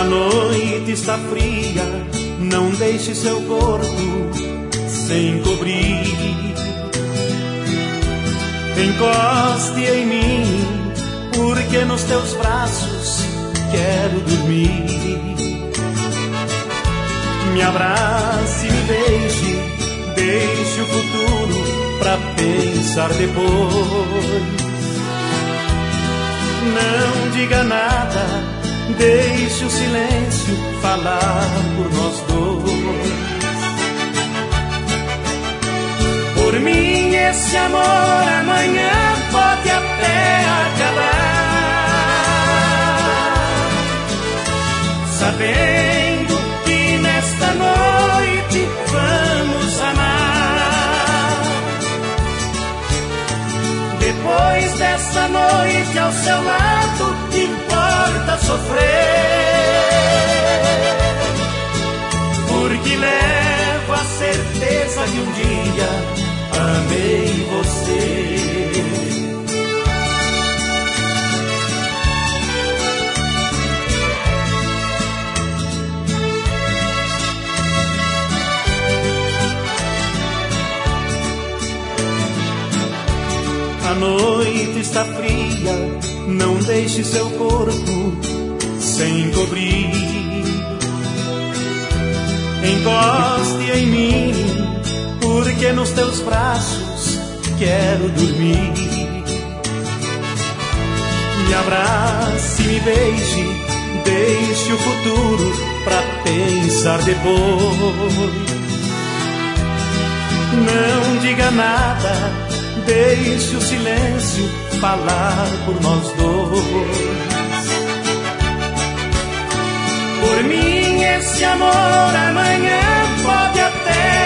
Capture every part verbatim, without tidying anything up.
noite está fria, não deixe seu corpo sem cobrir. Encoste em mim, porque nos teus braços quero dormir. Me abrace, me beije, deixe o futuro pra pensar depois. Não diga nada, deixe o silêncio falar por nós dois. Por mim esse amor amanhã pode até acabar, sabendo que nesta noite vamos amar. Depois dessa noite ao seu lado, importa sofrer, porque levo a certeza de um dia amei você. A noite está fria, não deixe seu corpo sem cobrir. Encoste em mim, porque nos teus braços quero dormir. Me abrace, me beije, deixe o futuro pra pensar depois. Não diga nada, deixe o silêncio falar por nós dois. Por mim esse amor amanhã pode até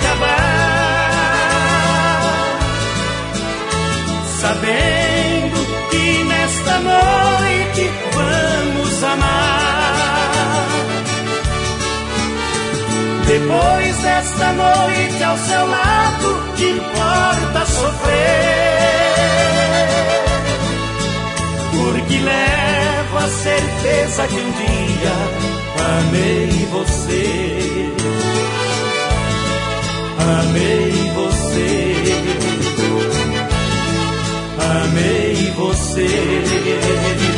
acabar, sabendo que nesta noite vamos amar. Depois desta noite ao seu lado, que importa sofrer, porque levo a certeza que um dia amei você. Amei você, amei você.